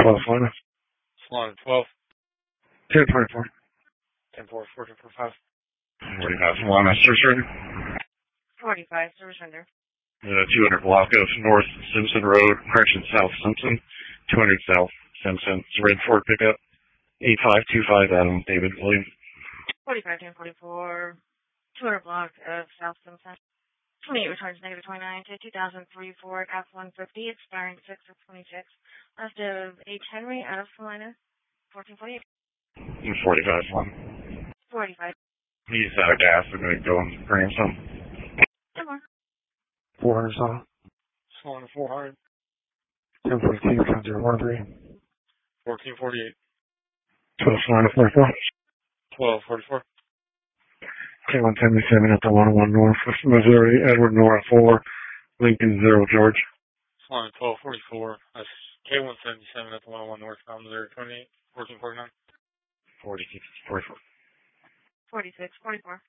Florida. Salon 12. 1024. 10-4, 14-4-5. 45 Salon, service ready. 45, service render. 200 block of North Simpson Road, correction, South Simpson. 200 South Simpson. It's a red Ford pickup. 8525 Adam David William. 45, 1044. 200 block of South Simpson. 28 returns negative 29 to 2003 Ford F-150, expiring 6 of 26. Left of H. Henry out of Salina. 1448. 45 Salon. 45. He's out of gas. I'm going to go and bring him some. 2 more. 400 Salon. Salon 400. 1042, 1013. 1448. 12 Salon 44. 1244. K177 at the 101 North, Missouri, Edward Nora 4, Lincoln 0 George. Salon 1244. That's K177 at the 101 North, Missouri 28. 1449. 46, 44. 46, 44.